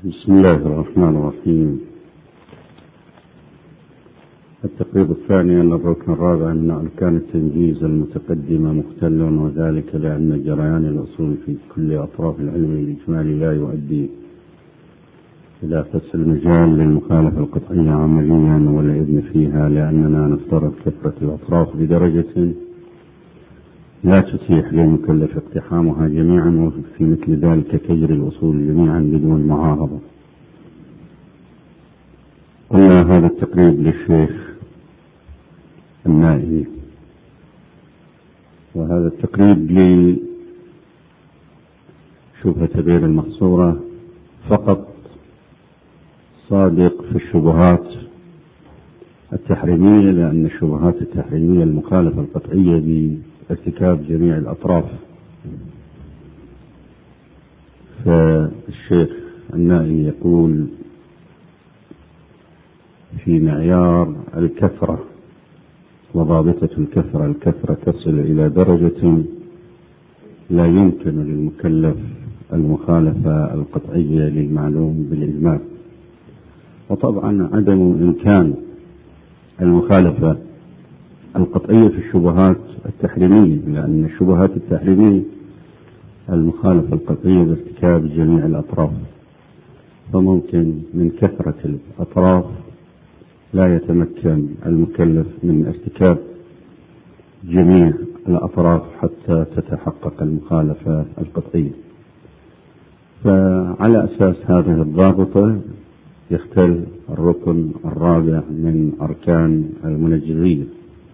بسم الله الرحمن الرحيم. التقريب الثاني أن الركن الرابع من أركان التنجيز المتقدمة مختل، وذلك لأن جريان الأصول في كل أطراف العلم الإجمالي لا يؤدي إلى فسر المجال للمخالفة القطعية عمليا ولا إذن فيها، لأننا نفترض كثرة الأطراف بدرجة لا تتيح للمكلف اقتحامها جميعا، وفي مثل ذلك تجري الأصول جميعا بدون معارضة. قلنا هذا التقريب للشيخ النائي، وهذا التقريب لشبهة غير المحصورة فقط صادق في الشبهات التحريمية، لأن الشبهات التحريمية المخالفة القطعية بارتكاب جميع الأطراف. فالشيخ النائي يقول في معيار الكثرة وضابطة الكثرة تصل إلى درجة لا يمكن للمكلف المخالفة القطعية للمعلوم بالإجمال. وطبعا عدم إمكان المخالفة القطعية في الشبهات التحريمية، لأن الشبهات التحريمية المخالفة القطعية بارتكاب جميع الأطراف، فممكن من كثرة الأطراف لا يتمكن المكلف من ارتكاب جميع الأطراف حتى تتحقق المخالفة القطعية. فعلى أساس هذه الضابطة يختل الركن الرابع من أركان المنجزية،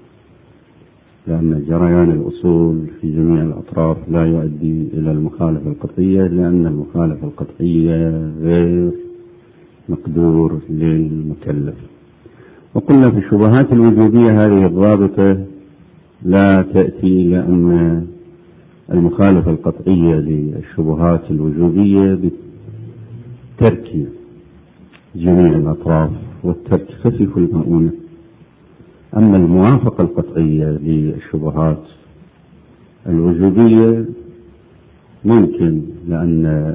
لأن جريان الأصول في جميع الأطراف لا يؤدي إلى المخالفة القطعية، لأن المخالفة القطعية غير مقدور للمكلف. وقلنا في الشبهات الوجوبية هذه الضابطة لا تأتي، لأن المخالفة القطعية للشبهات الوجوبية بترك جميع الأطراف، والترك خفيف المؤونة. أما الموافقة القطعية للشبهات الوجوبية ممكن، لأن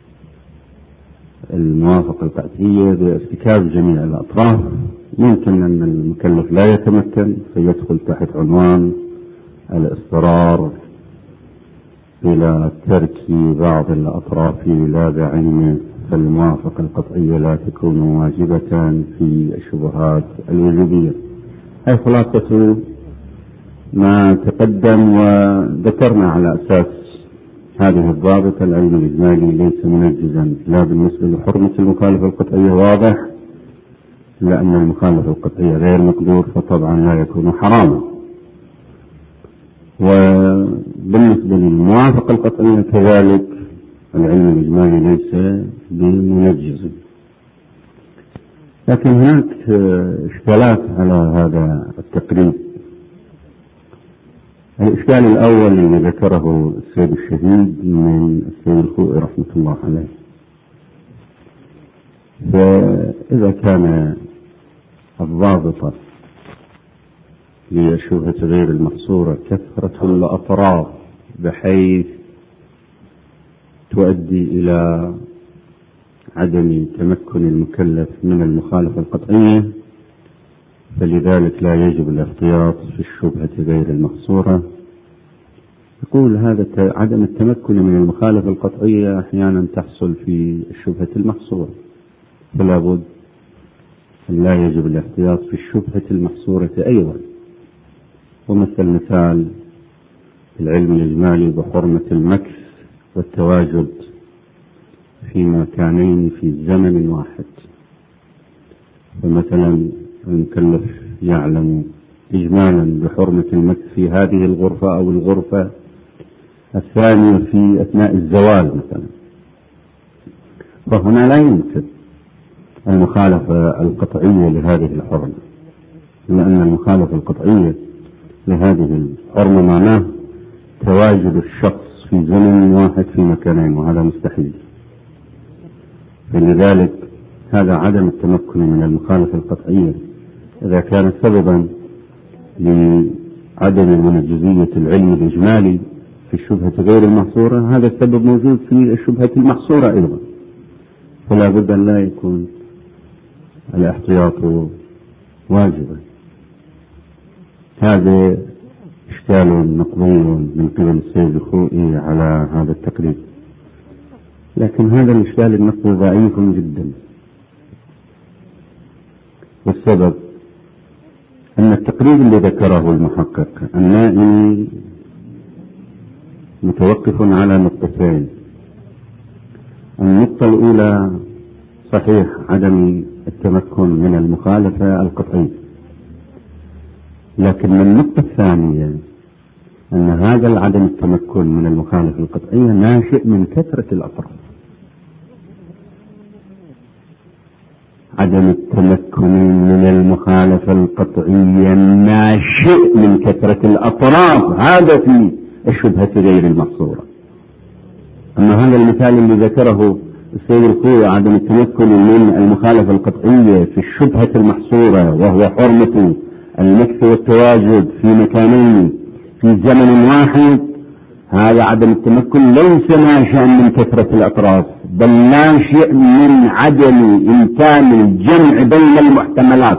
الموافقة القطعية بارتكاب جميع الأطراف ممكن أن المكلف لا يتمكن، فيدخل تحت عنوان الاضطرار إلى ترك بعض الأطراف لا بعلمه، فالموافقة القطعية لا تكون واجبة في الشبهات الوجوبية. هذه خلاصة ما تقدم، وذكرنا على أساس هذه الضابطة العلم الإجمالي ليس منجزا لا بالنسبة لحرمة المخالفة القطعية، واضح، لأن المخالفة القطعية غير مقدور فطبعا لا يكون حراما. وبالنسبة للموافقة القطعية كذلك العلم الإجمالي ليس بمنجز. لكن هناك إشكالات على هذا التقريب. الإشكال الأول الذي ذكره السيد الشهيد من السيد الخوئي رحمة الله عليه، فإذا كان الضابطة للشبهة غير المحصورة كثرة الأطراف بحيث تؤدي إلى عدم تمكن المكلف من المخالفة القطعية، فلذلك لا يجب الاحتياط في الشبهة غير المحصورة. يقول هذا عدم التمكن من المخالفة القطعية أحيانا تحصل في الشبهة المحصورة، فلا بد أن لا يجب الاحتياط في الشبهة المحصورة أيضا. مثال العلم الإجمالي بحرمة المكث والتواجد في مكانين في زمن واحد. فمثلا المكلف يعلم إجمالا بحرمة المكث في هذه الغرفة أو الغرفة الثانية في أثناء الزوال مثلا، فهنا لا يمكن المخالفة القطعية لهذه الحرمة، لأن المخالفة القطعية لهذه الحرمة معناه تواجد الشخص في زمن واحد في مكانين، وهذا مستحيل. فلذلك هذا عدم التمكن من المخالفة القطعية إذا كان سببا لعدم منجزية العلم الإجمالي في الشبهة غير المحصورة، هذا السبب موجود في الشبهة المحصورة أيضا. فلا بد أن لا يكون الاحتياط واجبا. هذا إشكال نقضي من قبل السيد الخوئي على هذا التقريب، لكن هذا الإشكال النقضي ضعيف جدا، والسبب أن التقريب الذي ذكره المحقق النائي متوقف على نقطتين. النقطة الأولى صحيح عدم التمكن من المخالفة القطعية، لكن النقطة الثانية أن هذا العدم التمكن من المخالفة القطعية ناشئ من كثرة الأطراف. عدم التمكن من المخالفة القطعية ناشئ من كثرة الأطراف، هذا في الشبهة غير المحصورة. أما هذا المثال اللي ذكره السيد الخوئي عدم التمكن من المخالفة القطعية في الشبهة المحصورة، وهو حرمة المكث والتواجد في مكانين في زمن واحد، هذا عدم التمكن ليس ناشئا من كثرة الأطراف، بل ناشئ من عدم إمكان الجمع بين المحتملات.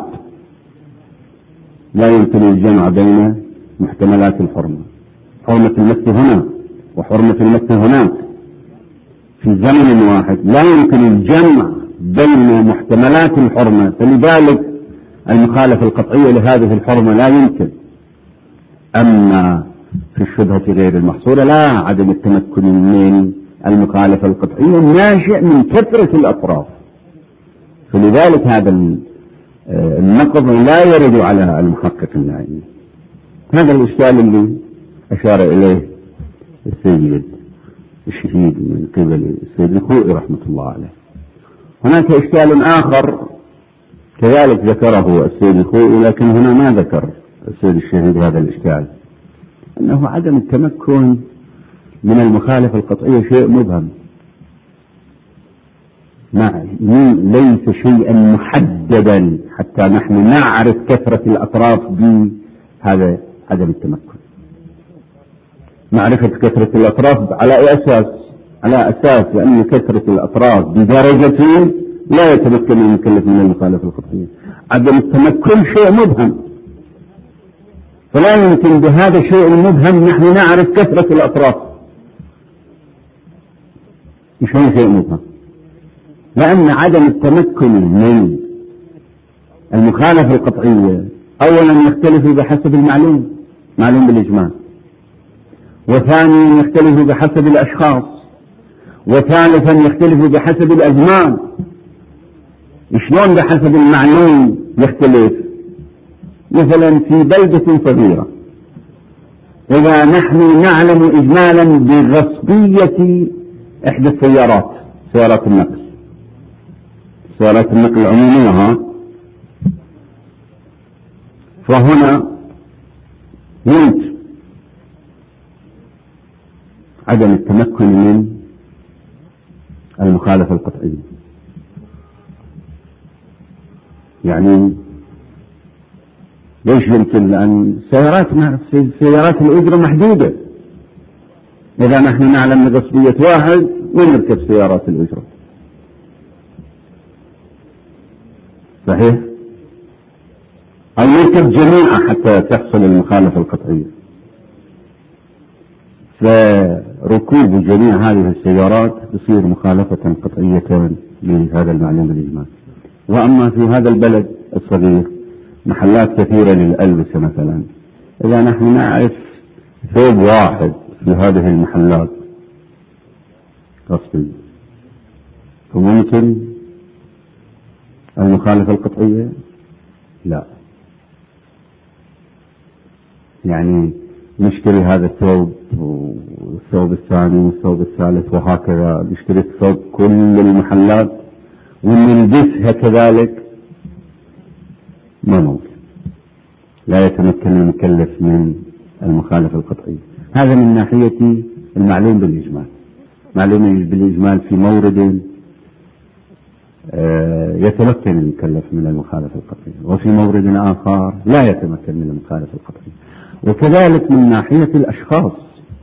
لا يمكن الجمع بين محتملات الحرمة، حرمة المكث هنا وحرمة المكث هناك في زمن واحد، لا يمكن الجمع بين محتملات الحرمة، فلذلك المخالفة القطعية لهذه الحرمة لا يمكن. أما في الشبهة غير المحصورة لا، عدم التمكن من المخالفة القطعية ناشئ من كثرة الأطراف، فلذلك هذا النقض لا يرد على المحقق النائي. هذا الإشكال اللي أشار إليه السيد الشهيد من قبل السيد الخوئي رحمة الله عليه. هناك إشكال آخر كذلك ذكره السيد الخوئي، لكن هنا ما ذكر السيد الشهيد هذا الإشكال، أنه عدم التمكن من المخالفة القطعية شيء مبهم، ليس شيئا محددا حتى نحن نعرف كثرة الأطراف بهذا عدم التمكن. معرفة كثرة الأطراف على أي أساس؟ على أساس لأن كثرة الأطراف بدرجة لا يتمكن المكلف من المخالفة القطعية. عدم التمكن شيء مبهم، فلا يمكن بهذا الشيء المبهم نحن نعرف كثرة الأطراف. مش هو شيء مبهم، لأن عدم التمكن من المخالفة القطعية أولا يختلف بحسب المعلوم، معلوم بالإجماع، وثانيا يختلف بحسب الأشخاص، وثالثا يختلف بحسب الأزمان. شلون بحسب المعلوم يختلف؟ مثلا في بلدة صغيرة إذا نحن نعلم إجمالا بغصبية إحدى السيارات، سيارات النقل، سيارات النقل العمومية، فهنا يمكن عدم التمكن من المخالفة القطعية. يعني ليش يمكن؟ لأن سيارات الأجرة محدودة، إذا نحن نعلم بغصبية واحد ونركب سيارات الأجرة، صحيح؟ أو نركب جميعا حتى تحصل المخالفة القطعية. فركوب جميع هذه السيارات تصير مخالفة قطعية لهذا المعلوم بالإجماع. وأما في هذا البلد الصغير محلات كثيرة للألبسة مثلا، إذا نحن نعرف ثوب واحد في هذه المحلات قصدي، فممكن المخالفة القطعية لا، يعني نشتري هذا الثوب والثوب الثاني والثوب الثالث وهكذا، نشتري الثوب كل المحلات ونلبسها كذلك، ما ممكن، لا يتمكن المكلف من المخالفة القطعية. هذا من ناحية المعلوم بالإجمال. معلوم بالإجمال في مورد يتمكن المكلف من المخالفة القطعية، وفي مورد آخر لا يتمكن من المخالفة القطعية. وكذلك من ناحية الأشخاص،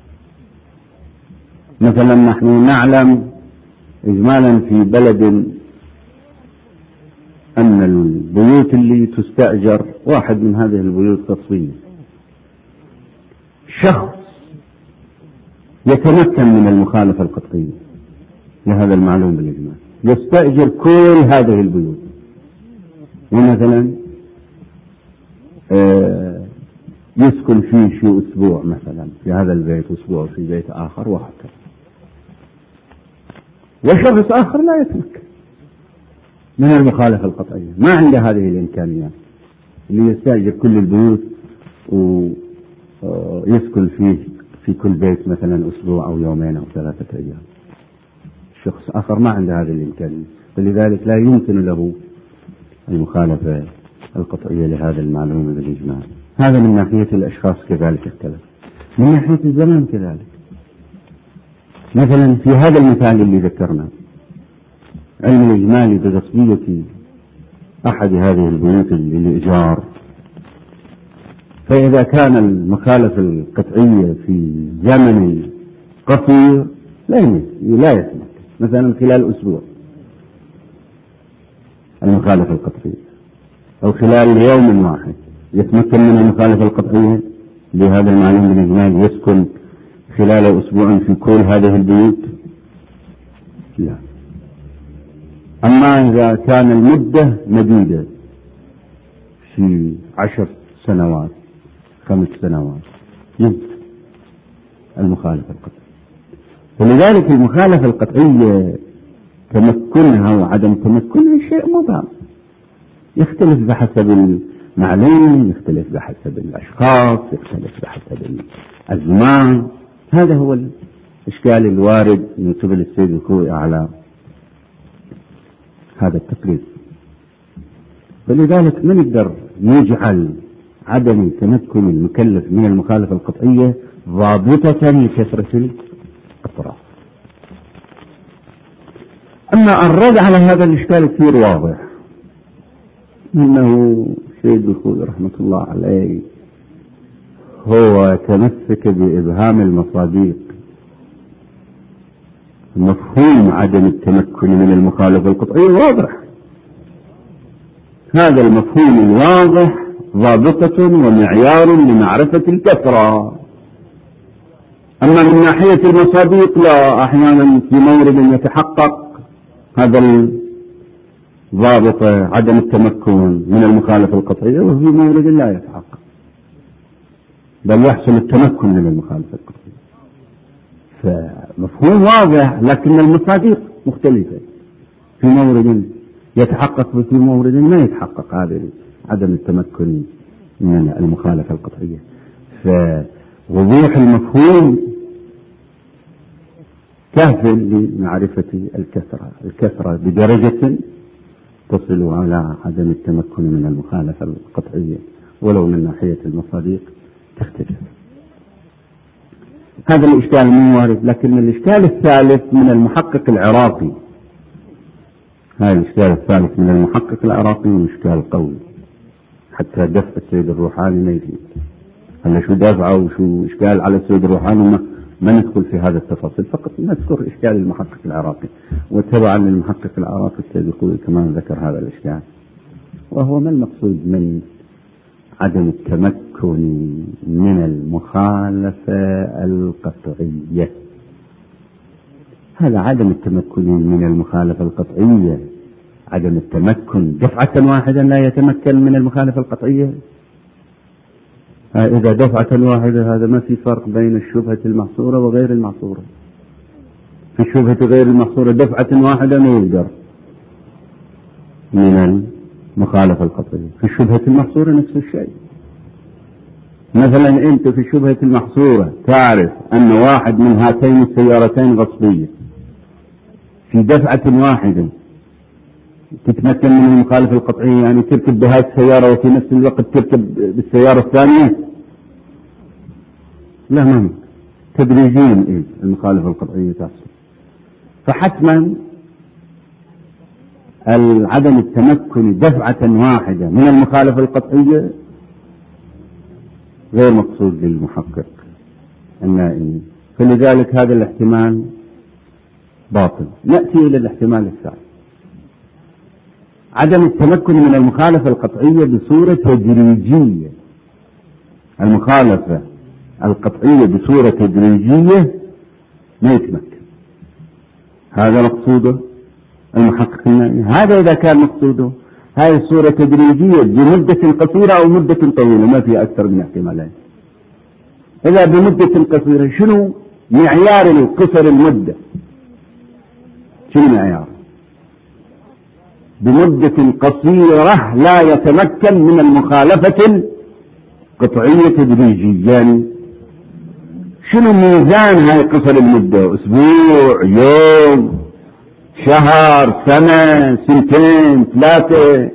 مثلا نحن نعلم إجمالا في بلد أن البيوت اللي تستأجر واحد من هذه البيوت قصرية، شخص يتمكن من المخالفة القطعية لهذا المعلوم بالإجماع، يستأجر كل هذه البيوت، ومثلا يسكن فيه شيء أسبوع مثلا في هذا البيت، أسبوع في بيت آخر، وهكذا. وشخص آخر لا يتمكن من المخالفة القطعية، ما عنده هذه الإمكانيات اللي يستأجر كل البيوت ويسكن فيه في كل بيت مثلا أسبوع أو يومين أو 3 أيام. شخص آخر ما عنده هذه الإمكانية، فلذلك لا يمكن له المخالفة القطعية لهذا المعلوم بالإجماع. هذا من ناحية الأشخاص كذلك اختلف. من ناحية الزمان كذلك، مثلا في هذا المثال اللي ذكرنا، علم الإجمال بغصبية أحد هذه البيوت للإيجار، فإذا كان المخالفة القطعية في زمن قصير لا يتمكن، مثلا خلال أسبوع المخالفة القطعية، أو خلال يوم واحد يتمكن من المخالفة القطعية لهذا المعلوم بالإجمال، يسكن خلال أسبوع في كل هذه البيوت، لا. أما إذا كان المدة مديدة في 10 سنوات 5 سنوات يمكن المخالفة القطعية. فلذلك المخالفة القطعية تمكنها وعدم تمكنها شيء مبهم، يختلف بحسب المعلوم، يختلف بحسب الأشخاص، يختلف بحسب الزمان. هذا هو الإشكال الوارد من قبل السيد الخوئي على هذا التقليد. فلذلك ما نقدر نجعل عدم تمكن المكلف من المخالفة القطعية ضابطة لكثرة الأطراف. أما الرد على هذا الإشكال كثير واضح، إنه سيد الخوئي رحمة الله عليه هو تمسك بإبهام المصاديق مفهوم عدم التمكن من المخالفة القطعية واضح. هذا المفهوم الواضح ضابطة ومعيار لمعرفة الكثرة. أما من ناحية المصاديق لا، أحيانا في مورد يتحقق هذا الضابط عدم التمكن من المخالفة القطعية، وفي مورد لا يتحقق، بل يحصل التمكن من المخالفة القطعية. فمفهوم واضح، لكن المصاديق مختلفة، في مورد يتحقق وفي مورد ما يتحقق هذا عدم التمكن من المخالفة القطعية. فوضوح المفهوم كاف لمعرفة الكثرة بدرجة تصل على عدم التمكن من المخالفة القطعية، ولو من ناحية المصاديق تختلف. هذا الإشكال مو وارد. لكن الإشكال الثالث من المحقق العراقي، هذا الإشكال الثالث من المحقق العراقي إشكال قوي، حتى دفع السيد الروحاني ما يفيد. هلا شو دافعه وشو إشكال على السيد الروحاني ما ندخل في هذا التفاصيل، فقط نذكر إشكال المحقق العراقي. وتبعا للمحقق العراقي السيد الخوئي كمان ذكر هذا الإشكال، وهو ما المقصود من عدم التمكن من المخالفة القطعية. هذا عدم التمكن من المخالفة القطعية، عدم التمكن دفعة واحدة لا يتمكن من المخالفة القطعية. إذا دفعة واحدة هذا ما في فرق بين الشبهة المحصورة وغير المحصورة. في الشبهة غير المحصورة دفعة واحدة ما يقدر من المخالفة القطعية، في الشبهة المحصورة نفس الشيء. مثلا أنت في الشبهة المحصورة تعرف أن واحد من هاتين السيارتين غصبية، في دفعة واحدة تتمكن من المخالفة القطعية، يعني تركب بهذه السيارة وفي نفس الوقت تركب بالسيارة الثانية؟ لا، ما تدريجيا المخالفة القطعية تحصل. فحتما عدم التمكن دفعة واحدة من المخالفة القطعية غير مقصود للمحقق النائي، فلذلك هذا الاحتمال باطل. نأتي إلى الاحتمال الثالث. عدم التمكن من المخالفة القطعية بصورة تدريجية. المخالفة القطعية بصورة تدريجية ما يتمكن. هذا مقصوده المحقق النائي. هذا إذا كان مقصوده هاي الصورة تدريجية بمدة قصيرة أو مدة طويلة، ما في أكثر من احتمالين. إذا بمدة قصيرة، شنو معيار القصر المدة؟ شنو معيار؟ بمدة قصيرة لا يتمكن من المخالفة القطعية تدريجيا. شنو ميزان هاي قصر المدة؟ أسبوع، يوم، شهر، سنة، سنتين، ثلاثة؟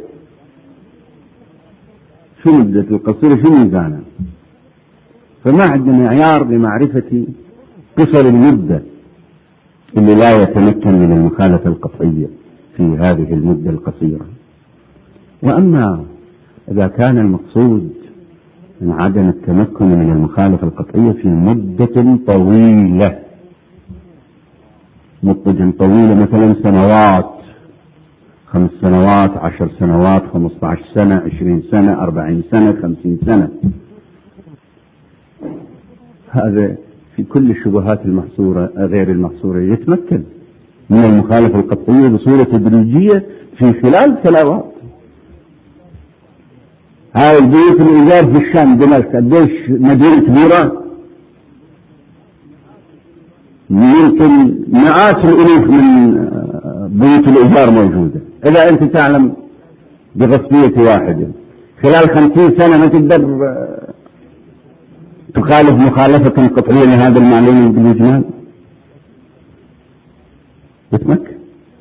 شو مدة القصيرة؟ شو ميزانها؟ فما عندنا معيار لمعرفة قصر المدة اللي لا يتمكن من المخالفة القطعية في هذه المدة القصيرة. وأما إذا كان المقصود من عدم التمكن من المخالفة القطعية في مدة طويلة، مدة طويلة مثلا سنوات، 5 سنوات، 10 سنوات، 15 سنة، 20 سنة، 40 سنة، 50 سنة، هذا في كل الشبهات المحصورة غير المحصورة يتمكن من المخالفة القطعية بصورة تدريجية في خلال سنوات. هاي البيوت الإيجار في الشام دمشق قديش مدينة كبيرة، يمكن مئات الألوف من بيوت الإيجار موجودة. إذا أنت تعلم بغصبية واحدة خلال 50 سنة ما تقدر تخالف مخالفة قطعية لهذا المعلوم بالإجمال، يتمكن.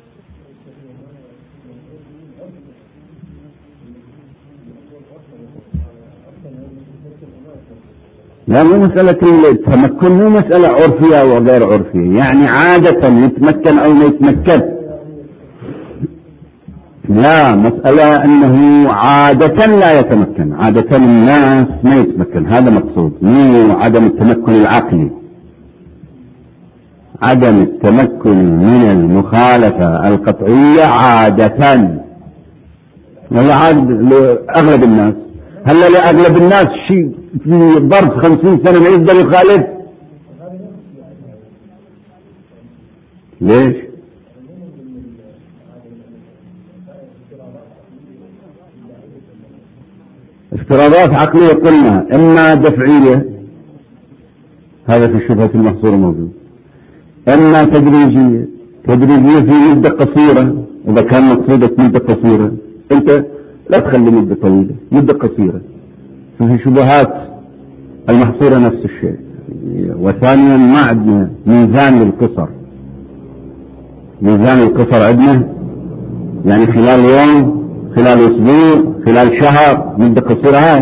لا، مو مسألة التمكن، مو مسألة عرفية وغير عرفية، يعني عادة يتمكن أو ما يتمكن. لا، مسألة أنه عادة لا يتمكن، عادة الناس ما يتمكن، هذا مقصود، مو عدم التمكن العقلي. عدم التمكن من المخالفة القطعية عادة، ولا عاد لأغلب الناس. هلا لأغلب الناس شيء في ظرف 50 سنة ما يقدر يخالف؟ ليش؟ افتراضات عقلية قلنا إما دفعية، هذا في الشبهة المحصورة موجود، إما تدريجية في مدة قصيرة. إذا كان مقصودك مدة قصيرة، أنت لا تخلي مدة طويلة، مدة قصيرة. في الشبهات المحصورة نفس الشيء. وثانيا ما عندنا ميزان للقصر. ميزان القصر عندنا يعني خلال يوم، خلال أسبوع، خلال شهر، مدة قصيرة. هاي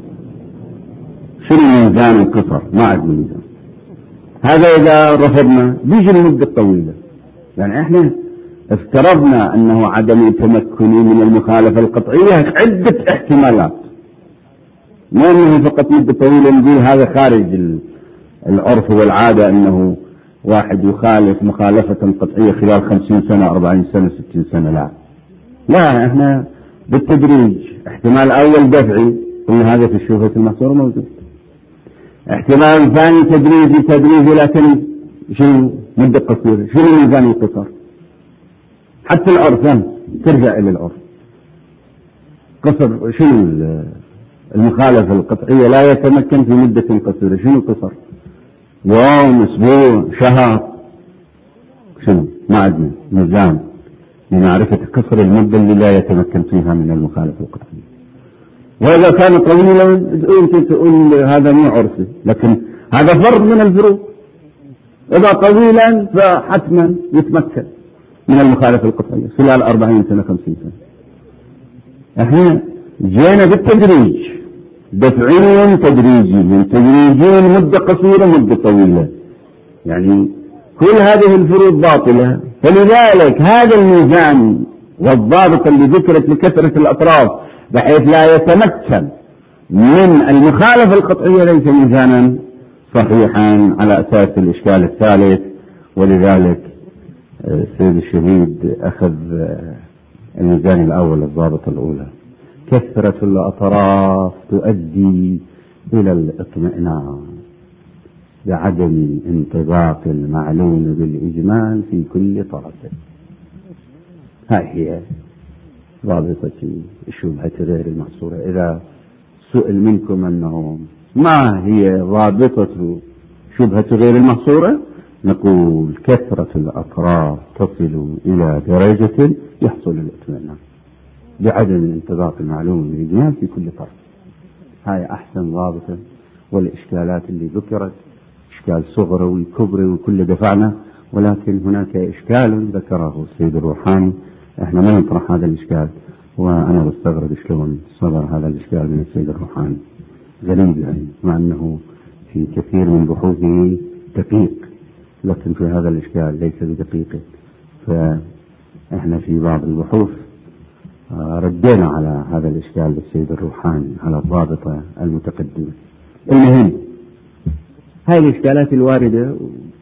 شنو ميزان القصر؟ ما عندنا ميزان. هذا إذا رفضنا بيجي المدة الطويلة. يعني احنا افترضنا أنه عدم التمكن من المخالفة القطعية عدة احتمالات، ما أنه فقط مدة طويلة نقول هذا خارج العرف والعادة، أنه واحد يخالف مخالفة قطعية خلال 50 سنة، 40 سنة، 60 سنة. لا، احنا بالتدريج. احتمال أول دفعي، قلنا هذا في الشبهة المحصورة موجود. احتمال ثاني تدريجي، لكن شنو مدة قصيرة؟ شنو ميزان القصر؟ حتى العرف ترجع إلى العرف. قصر شنو؟ المخالفة القطعية لا يتمكن في مدة قصيرة. شنو قصر؟ يوم، أسبوع، شهر؟ شنو؟ ما عندنا ميزان لمعرفة قصر المدة اللي لا يتمكن فيها من المخالفة القطعية. وإذا كان طويلا أنت تقول هذا مو عرفي، لكن هذا فرد من الفروق. إذا طويلا فحتما يتمكن من المخالفة القطعية خلال 40 سنة، 50 سنة. احنا جينا بالتدريج، دفعيا تدريجيا، مدة قصيرة، مدة طويلة، يعني كل هذه الفروق باطلة. فلذلك هذا الميزان والضابط اللي ذكرت لكثرة الأطراف بحيث لا يتمكن من المخالفة القطعية ليس ميزانا صحيحا على أساس الإشكال الثالث. ولذلك السيد الشهيد أخذ الميزان الأول الضابطة الأولى: كثرة الأطراف تؤدي إلى الاطمئنان بعدم انطباق المعلوم بالإجمال في كل طرف. هاي هي ضابطة الشبهة غير المحصورة. إذا سئل منكم أنه ما هي ضابطة شبهة غير المحصورة، نقول كثرة الأطراف تصل إلى درجة يحصل الاطمئنان بعدم الانطباق المعلوم بالإجمال في كل طرف. هاي أحسن ضابطة. والإشكالات اللي ذكرت إشكال صغروي كبري وكل دفعنا، ولكن هناك إشكال ذكره السيد الروحاني احنا ما نطرح هذا الإشكال، وأنا بستغرب شلون صدر هذا الإشكال من السيد الروحاني. غريب يعني، مع أنه في كثير من بحوثه دقيق، لكن في هذا الإشكال ليس بدقيق. فإحنا في بعض البحوث ردينا على هذا الإشكال للسيد الروحاني على الضابطة المتقدمة. المهم، هاي الإشكالات الواردة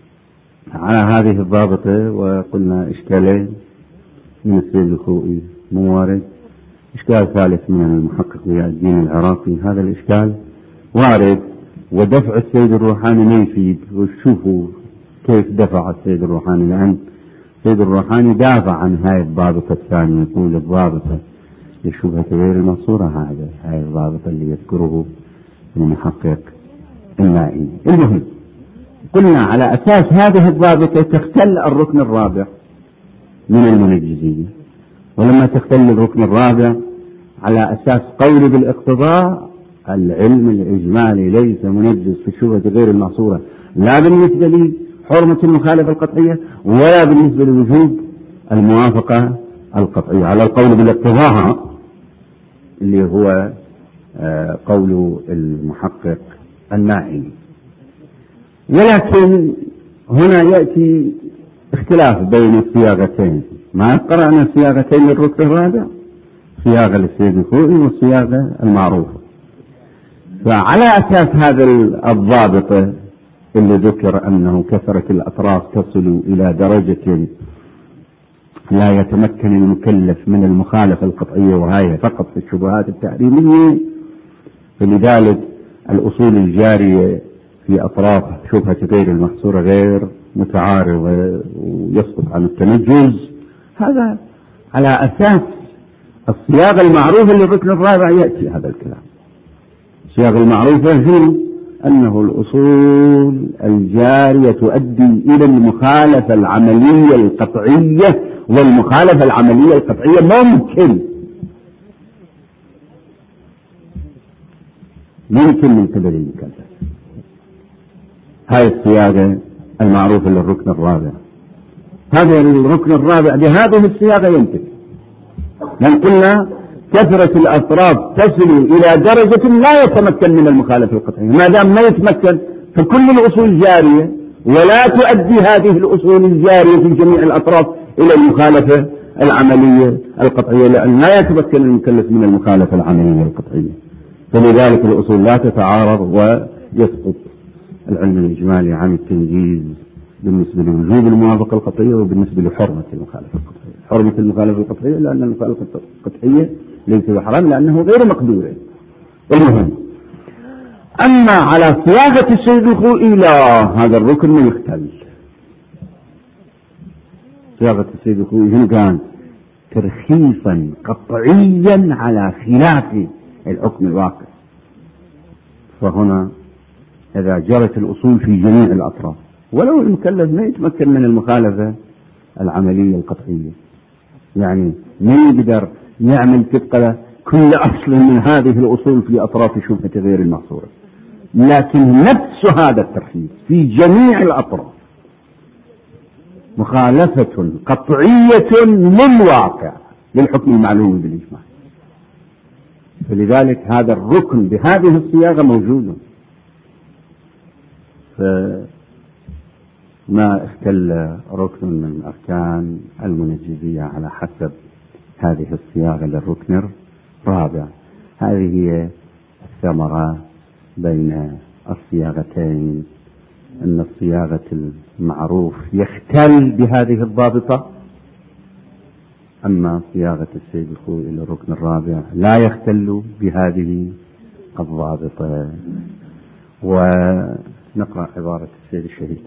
على هذه الضابطة، وقلنا إشكالين من السيد الخوئي مو وارد، إشكال ثالث من المحقق ضياء الدين العراقي. هذا الإشكال وارد، ودفع السيد الروحاني ما يفيد. وشوفوا كيف دفع السيد الروحاني، لأن السيد الروحاني دافع عن هاي الضابطة الثانية، يقول الضابطة للشبهة غير المنصورة هاي الضابطة اللي يذكره المحقق النائي. المهم، قلنا على أساس هذه الضابطة تختل الركن الرابع من المنجزية، ولما تختل الركن الرابع على أساس قول بالاقتضاء العلم الإجمالي ليس منجز في الشبهة غير المعصورة، لا بالنسبة لحرمة المخالفة القطعية ولا بالنسبة لوجوب الموافقة القطعية، على القول بالاقتضاء اللي هو قول المحقق النائي. ولكن هنا يأتي اختلاف بين الصياغتين. ما قرأنا الصياغتين للركن الرابع، صياغة للسيد الخوئي والصياغة المعروفة. فعلى أساس هذا الضابطة اللي ذكر أنه كثرة الأطراف تصل إلى درجة لا يتمكن المكلف من المخالفة القطعية، وهي فقط في الشبهات التحريمية، فلذلك الأصول الجارية في أطراف شبهة غير المحصورة غير متعارضة ويسقط عن التنجز. هذا على أساس الصياغة المعروفة للركن الرابع يأتي هذا الكلام. الصياغة المعروفة هي أنه الأصول الجارية تؤدي إلى المخالفة العملية القطعية، والمخالفة العملية القطعية ممكن من قبل المكلف. هاي الصياغة المعروفة للركن الرابع. هذا الركن الرابع بهذه الصياغة ينتهي، لأن قلنا كثرة الأطراف تصل إلى درجة لا يتمكن من المخالفة القطعية. ما دام ما يتمكن فكل الأصول جارية، ولا تؤدي هذه الأصول الجارية في جميع الأطراف إلى المخالفة العملية القطعية، لأن لا يتمكن المكلف من المخالفة العملية القطعية. فلذلك الأصول لا تتعارض، ويسقط العلم الإجمالي عن التنجيز بالنسبة لوجوب الموافقة القطعية وبالنسبة لحرمة المخالفة القطعية. حرمة المخالفة القطعية لأن المخالفة القطعية ليس بحرام لأنه غير مقدور. المهم، أما على صياغة السيد الخوئي لا، هذا الركن ما يختل. صياغة السيد الخوئي هنا كان ترخيصا قطعيا على خلاف الحكم الواقع. فهنا إذا جرت الأصول في جميع الأطراف ولو المكلف ما يتمكن من المخالفة العملية القطعية، يعني ما يقدر يعمل طبق كل أصل من هذه الأصول في أطراف شبهة غير المحصورة، لكن نفس هذا الترخيص في جميع الأطراف مخالفة قطعية للواقع للحكم المعلوم بالإجماع. فلذلك هذا الركن بهذه الصياغة موجود، فما اختل ركن من أركان المنجزية على حسب هذه الصياغة للركن الرابع. هذه هي الثمرة بين الصياغتين، أن الصياغة المعروف يختل بهذه الضابطة أما صياغة السيد الخوئي إلى الركن الرابع لا يختل بهذه الضابطة. ونقرأ عبارة السيد الشهيد.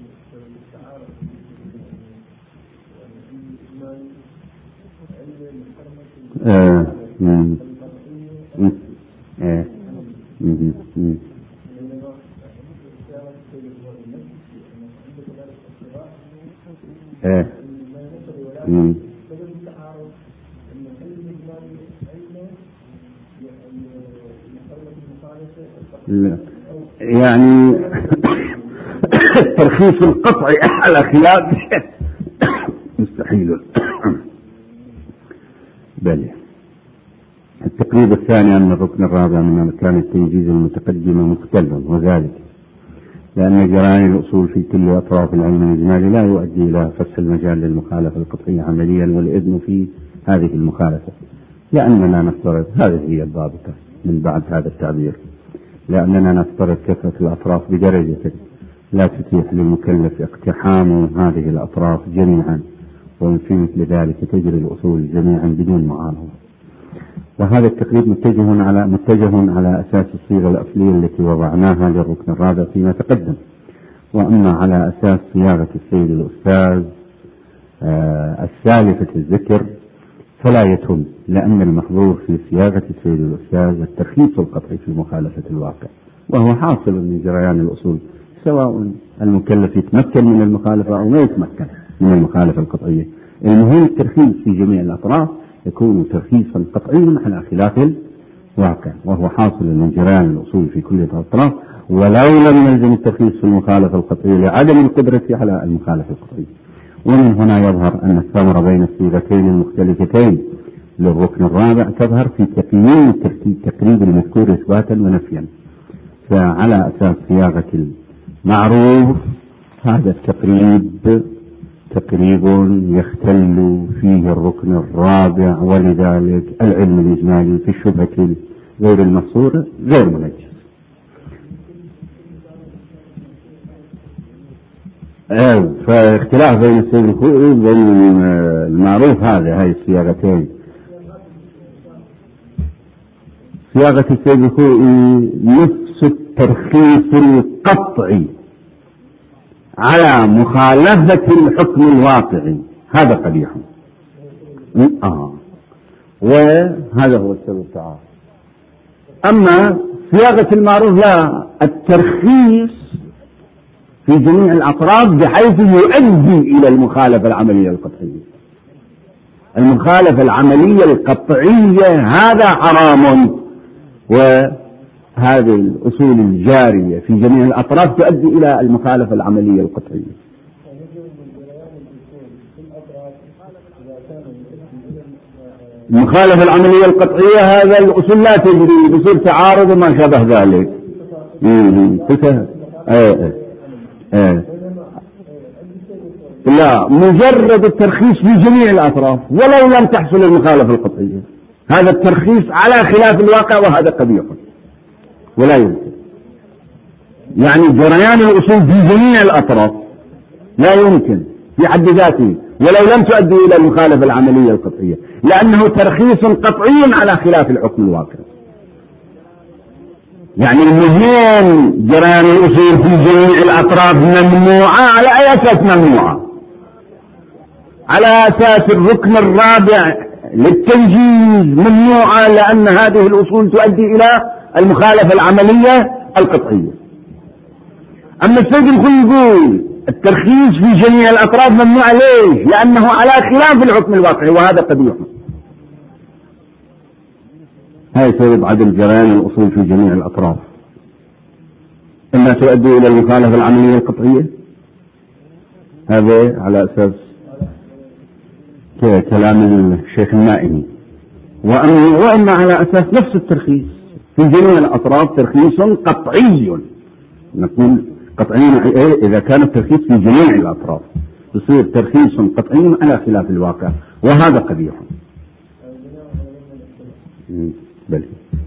يعني الترخيص القطعي على خلاف مستحيل. بل التقريب الثاني أن الركن الرابع من أركان التنجيز المتقدمة مختل، وذلك لأن جرائم الأصول في كل أطراف العلم الإجمالي لا يؤدي إلى فسح المجال للمخالفة القطعية عمليا والإذن في هذه المخالفة، لأننا نفترض هذه هي الضابطة من بعد هذا التعبير، لأننا نفترض كثرة الأطراف بدرجة لا تتيح للمكلف اقتحام هذه الأطراف جميعا، ومن في مثل ذلك تجري الأصول جميعا بدون معارضة. وهذا التقريب متجه على أساس الصيغة الأصلية التي وضعناها للركن الرابع فيما تقدم. وأما على أساس صياغة السيد الأستاذ السالفة الذكر فلا يتم، لأن المحظور في صياغة السيد الأستاذ الترخيص القطعي في مخالفة الواقع، وهو حاصل من جريان الأصول، سواء المكلف يتمكن من المخالفة أو ما يتمكن من المخالفة القطعية. المهم الترخيص في جميع الأطراف يكون ترخيصا قطعيا على خلاف الواقع، وهو حاصل من جريان الأصول في كل الأطراف، ولو لم يلزم الترخيص في المخالفة القطعية لعدم القدرة على المخالفة القطعية. ومن هنا يظهر أن الثمرة بين الصيغتين المختلفتين للركن الرابع تظهر في تقييم التقريب المذكور إثباتا ونفيا. فعلى أساس صياغة المعروف هذا التقريب تقريب يختل فيه الركن الرابع، ولذلك العلم الإجمالي في الشبهة غير المحصورة غير منجز. فاختلاف بين السيد الخوئي وبين المعروف هاي الصياغتين. صياغة السيد الخوئي نفس الترخيص القطعي على مخالفة الحكم الواقعي، هذا قبيح. وهذا هو السبب التعارض. أما صياغة المعروف لا، الترخيص في جميع الأطراف بحيث يؤدي إلى المخالفة العملية القطعية. المخالفة العملية القطعية هذا حرام، وهذه الأصول الجارية في جميع الأطراف تؤدي إلى المخالفة العملية القطعية. المخالفة العملية القطعية هذا الأصول لا تجري، بصير تعارض وما شابه ذلك. لا، مجرد الترخيص في جميع الأطراف ولو لم تحصل المخالفة القطعية، هذا الترخيص على خلاف الواقع، وهذا قبيح ولا يمكن. يعني جريان الأصول في جميع الأطراف لا يمكن في حد ذاته ولو لم تؤدي إلى المخالفة العملية القطعية، لأنه ترخيص قطعي على خلاف الحكم الواقع. يعني المهم جريان الأصول في جميع الأطراف ممنوعة. على أي أساس ممنوعة؟ على أساس الركن الرابع للتنجيز ممنوعة، لأن هذه الأصول تؤدي إلى المخالفة العملية القطعية. أما السيد الخوئي يقول الترخيص في جميع الأطراف ممنوع، ليش؟ لأنه على خلاف الحكم الواقعي، وهذا قبيح. هاي سبب عدم جريان الأصول في جميع الأطراف، إما تؤدي إلى المخالفة العملية القطعية، هذا على أساس كلام الشيخ النائمي، وإما على أساس نفس الترخيص في جميع الأطراف ترخيص قطعي. نقول قطعي إذا كان الترخيص في جميع الأطراف يصير ترخيص قطعي على خلاف الواقع، وهذا قبيح. بل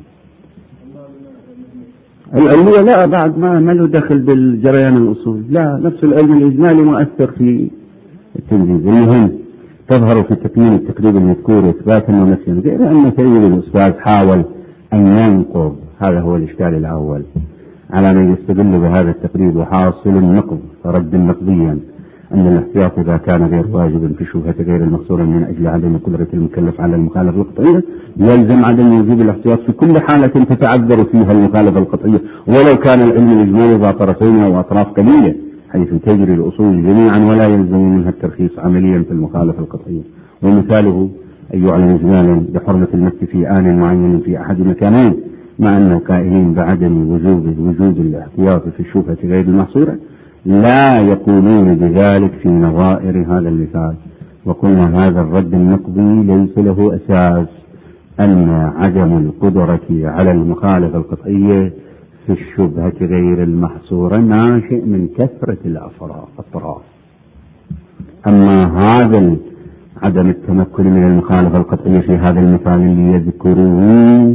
العلمية لا، بعد ما له دخل بالجريان الأصول، لا، نفس العلم الإجمالي مؤثر في التنجيز. المهم تظهر في تكميل التقريب المذكور إثباتا ونفيا، غير أن سيد الأستاذ حاول أن ينقض، هذا هو الإشكال الأول، على من يستدل بهذا التقريب وحاصل النقض فرد نقضيا أن الاحتياط إذا كان غير واجب في شبهة غير المقصورة من أجل عدم قدرة المكلف على المخالفة القطعية، يلزم عدم وجوب الاحتياط في كل حالة تتعذر فيها المخالفة القطعية، ولو كان العلم الإجمالي ذا طرفين أو أطراف قليلة، حيث تجري الأصول جميعا ولا يلزم منها الترخيص عمليا في المخالفة القطعية. ومثاله أن يعلم إجمالا بحرمة المس في آن معين في أحد مكانين، مع أن القائلين بعدم وجود الاحتياط في الشبهة غير المحصورة لا يقولون بذلك في نظائر هذا المثال. وقلنا هذا الرد النقضي ليس له أساس، أن عدم القدرة على المخالفة القطعية في الشبهة غير المحصورة ناشئ من كثرة الأطراف. أما هذا عدم التمكن من المخالفة القطعية في هذا المثال اللي يذكروه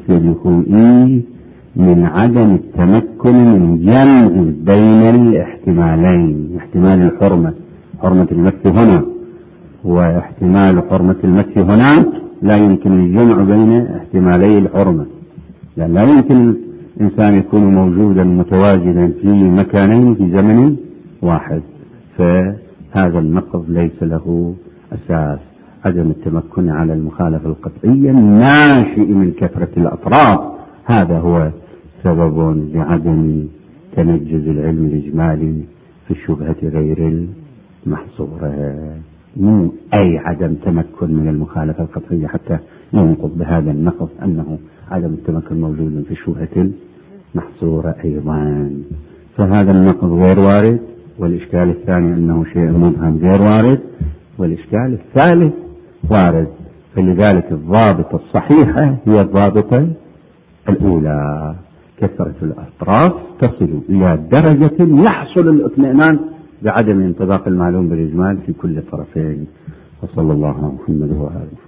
من عدم التمكن من جمع بين الاحتمالين، احتمال الحرمة، حرمة المس هنا، واحتمال حرمة المس هناك، لا يمكن الجمع بين احتمالي الحرمة، يعني لا يمكن الإنسان يكون موجودا متواجدا في مكانين في زمن واحد، فهذا النقض ليس له أساس. عدم التمكن على المخالفة القطعية ناشئ من كثرة الأطراف، هذا هو سبب لعدم تنجز العلم الإجمالي في الشبهة غير المحصورة، مو أي عدم تمكن من المخالفة القطعية حتى ينقض بهذا النقض أنه عدم التمكن موجود في الشبهة المحصورة أيضا. فهذا النقض غير وارد، والإشكال الثاني أنه شيء مبهم غير وارد، والإشكال الثالث وارد. فلذلك الضابطة الصحيحة هي الضابطة الأولى، كثرة الأطراف تصل إلى درجة يحصل الاطمئنان بعدم انطباق المعلوم بالإجمال في كل طرفين. وصلى الله على محمد وآله.